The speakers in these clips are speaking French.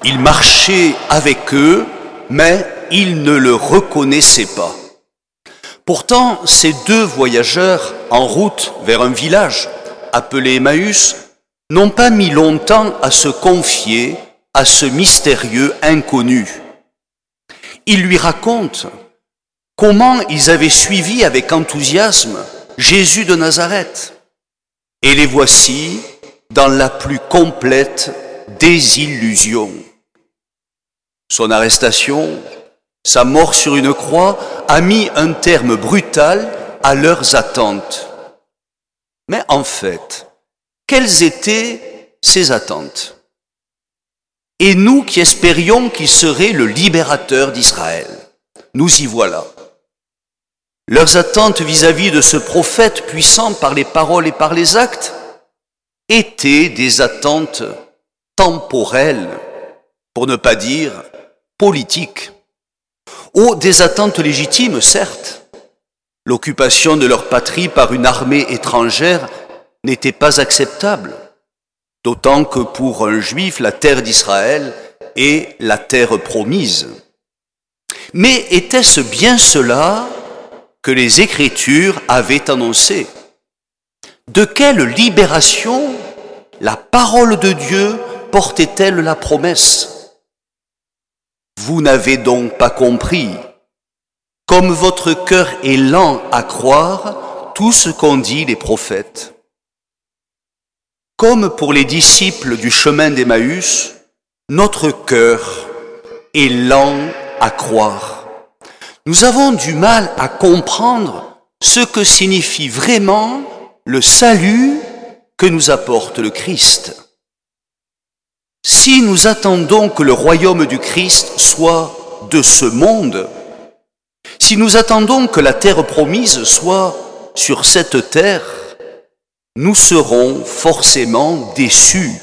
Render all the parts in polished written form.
Il marchait avec eux, mais ils ne le reconnaissaient pas. Pourtant, ces deux voyageurs en route vers un village appelé Emmaüs n'ont pas mis longtemps à se confier à ce mystérieux inconnu. Ils lui racontent comment ils avaient suivi avec enthousiasme Jésus de Nazareth. Et les voici dans la plus complète désillusion. Son arrestation, sa mort sur une croix, a mis un terme brutal à leurs attentes. Mais en fait, quelles étaient ces attentes? Et nous qui espérions qu'il serait le libérateur d'Israël, nous y voilà. Leurs attentes vis-à-vis de ce prophète puissant par les paroles et par les actes étaient des attentes temporelles, pour ne pas dire politiques. Oh, des attentes légitimes, certes. L'occupation de leur patrie par une armée étrangère n'était pas acceptable, d'autant que pour un juif, la terre d'Israël est la terre promise. Mais était-ce bien cela que les Écritures avaient annoncé? De quelle libération la parole de Dieu portait-elle la promesse? Vous n'avez donc pas compris, comme votre cœur est lent à croire tout ce qu'ont dit les prophètes. Comme pour les disciples du chemin d'Emmaüs, notre cœur est lent à croire. Nous avons du mal à comprendre ce que signifie vraiment le salut que nous apporte le Christ. Si nous attendons que le royaume du Christ soit de ce monde, si nous attendons que la terre promise soit sur cette terre, nous serons forcément déçus.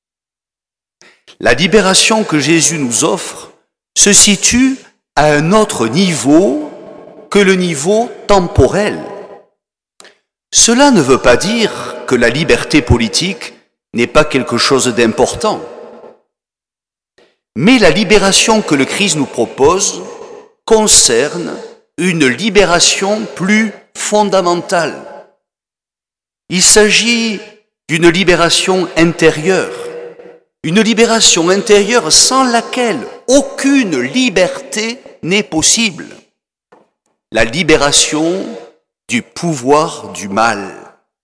La libération que Jésus nous offre se situe à un autre niveau que le niveau temporel. Cela ne veut pas dire que la liberté politique n'est pas quelque chose d'important. Mais la libération que le Christ nous propose concerne une libération plus fondamentale. Il s'agit d'une libération intérieure sans laquelle aucune liberté n'est possible. La libération du pouvoir du mal.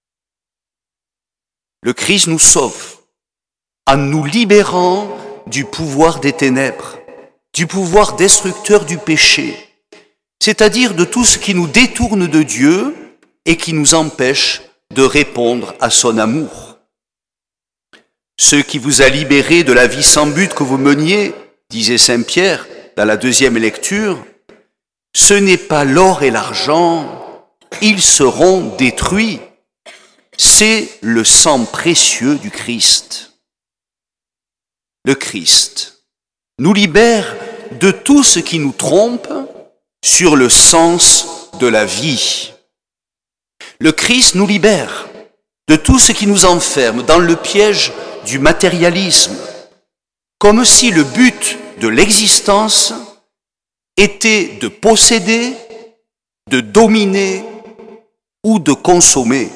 Le Christ nous sauve en nous libérant du pouvoir des ténèbres, du pouvoir destructeur du péché, c'est-à-dire de tout ce qui nous détourne de Dieu et qui nous empêche de répondre à son amour. Ce qui vous a libéré de la vie sans but que vous meniez, disait saint Pierre dans la deuxième lecture, ce n'est pas l'or et l'argent, ils seront détruits. C'est le sang précieux du Christ. Le Christ nous libère de tout ce qui nous trompe sur le sens de la vie. Le Christ nous libère de tout ce qui nous enferme dans le piège du matérialisme, comme si le but de l'existence était de posséder, de dominer ou de consommer.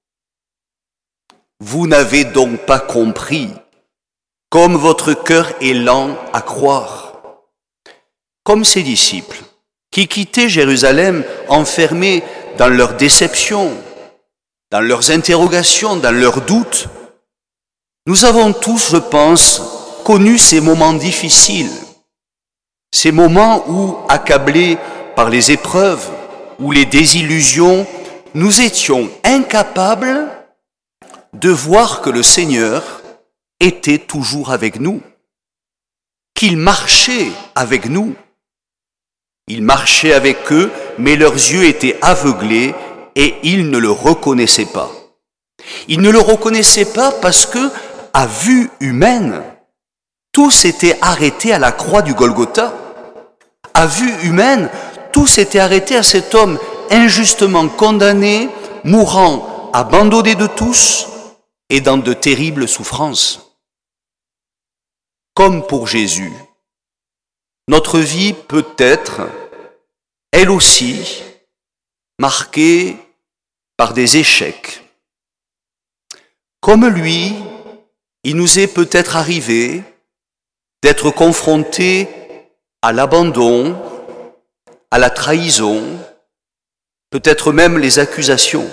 Vous n'avez donc pas compris, comme votre cœur est lent à croire. Comme ces disciples qui quittaient Jérusalem enfermés dans leurs déceptions, dans leurs interrogations, dans leurs doutes, nous avons tous, je pense, connu ces moments difficiles, ces moments où, accablés par les épreuves ou les désillusions, nous étions incapables de voir que le Seigneur était toujours avec nous, qu'il marchait avec nous. Il marchait avec eux, mais leurs yeux étaient aveuglés et ils ne le reconnaissaient pas. Ils ne le reconnaissaient pas parce que, à vue humaine, tout s'était arrêté à la croix du Golgotha. À vue humaine, tout s'était arrêté à cet homme injustement condamné, mourant, abandonné de tous et dans de terribles souffrances. comme pour Jésus, notre vie peut être, elle aussi, marquée par des échecs. Comme lui, il nous est peut-être arrivé d'être confrontés à l'abandon, à la trahison, peut-être même les accusations.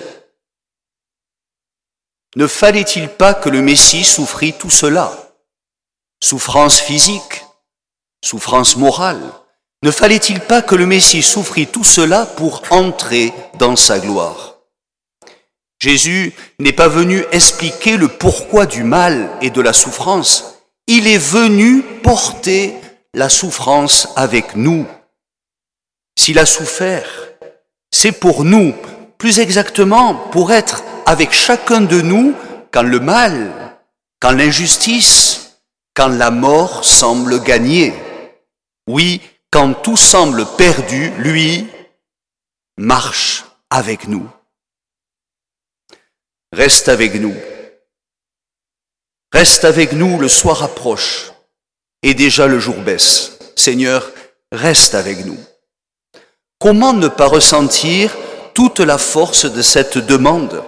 Ne fallait-il pas que le Messie souffrit tout cela? Souffrance physique, souffrance morale. Ne fallait-il pas que le Messie souffrit tout cela pour entrer dans sa gloire? Jésus n'est pas venu expliquer le pourquoi du mal et de la souffrance. Il est venu porter la souffrance avec nous. S'il a souffert, c'est pour nous, plus exactement pour être avec chacun de nous quand le mal, quand l'injustice, quand la mort semble gagner. Oui, quand tout semble perdu, lui marche avec nous. Reste avec nous. Reste avec nous, le soir approche et déjà le jour baisse. Seigneur, reste avec nous. Comment ne pas ressentir toute la force de cette demande?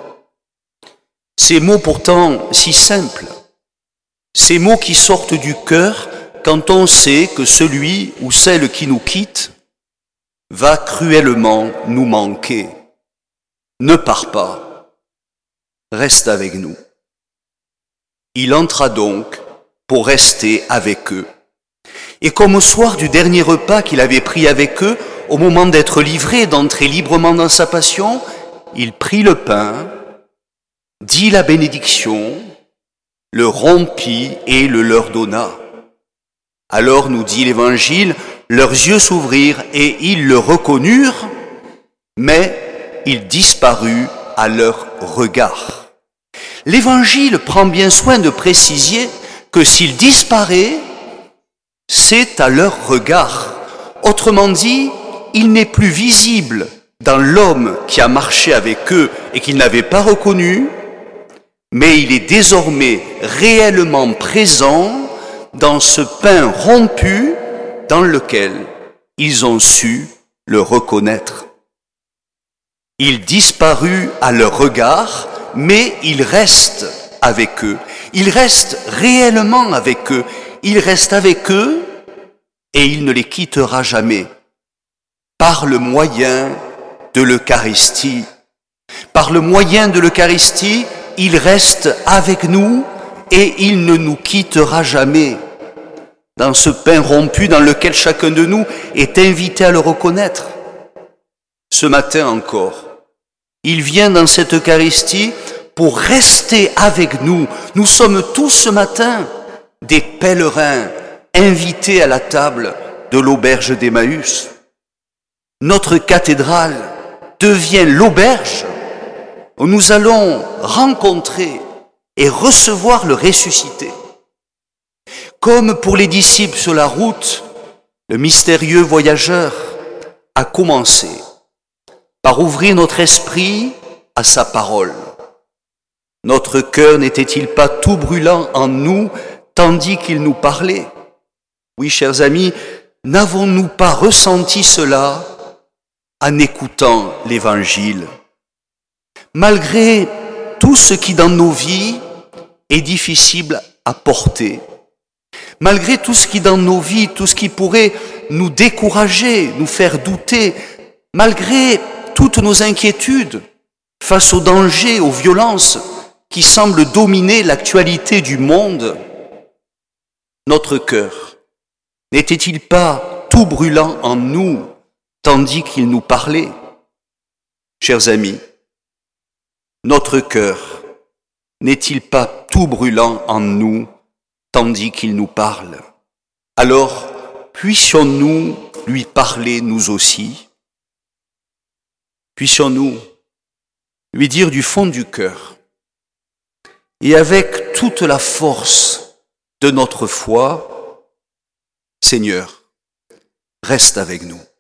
Ces mots pourtant si simples, ces mots qui sortent du cœur quand on sait que celui ou celle qui nous quitte va cruellement nous manquer. Ne pars pas, reste avec nous. Il entra donc pour rester avec eux. Et comme au soir du dernier repas qu'il avait pris avec eux, au moment d'être livré, d'entrer librement dans sa passion, il prit le pain, dit la bénédiction, le rompit et le leur donna. Alors, nous dit l'Évangile, leurs yeux s'ouvrirent et ils le reconnurent, mais il disparut à leur regard. L'Évangile prend bien soin de préciser que s'il disparaît, c'est à leur regard. Autrement dit, il n'est plus visible dans l'homme qui a marché avec eux et qu'ils n'avaient pas reconnu, mais il est désormais réellement présent dans ce pain rompu dans lequel ils ont su le reconnaître. Il disparut à leur regard, mais il reste avec eux. Il reste réellement avec eux. Il reste avec eux et il ne les quittera jamais. Par le moyen de l'Eucharistie. Par le moyen de l'Eucharistie, il reste avec nous et il ne nous quittera jamais. Dans ce pain rompu dans lequel chacun de nous est invité à le reconnaître. Ce matin encore, il vient dans cette Eucharistie pour rester avec nous. Nous sommes tous ce matin des pèlerins invités à la table de l'auberge d'Emmaüs. Notre cathédrale devient l'auberge où nous allons rencontrer et recevoir le ressuscité. Comme pour les disciples sur la route, le mystérieux voyageur a commencé par ouvrir notre esprit à sa parole. Notre cœur n'était-il pas tout brûlant en nous tandis qu'il nous parlait? Oui, chers amis, n'avons-nous pas ressenti cela en écoutant l'Évangile? Malgré tout ce qui dans nos vies est difficile à porter, malgré tout ce qui dans nos vies, tout ce qui pourrait nous décourager, nous faire douter, malgré toutes nos inquiétudes face aux dangers, aux violences qui semblent dominer l'actualité du monde, notre cœur n'était-il pas tout brûlant en nous tandis qu'il nous parlait? Chers amis, notre cœur n'est-il pas tout brûlant en nous tandis qu'il nous parle? Alors, puissions-nous lui parler nous aussi? Puissions-nous lui dire du fond du cœur et avec toute la force de notre foi, Seigneur, reste avec nous.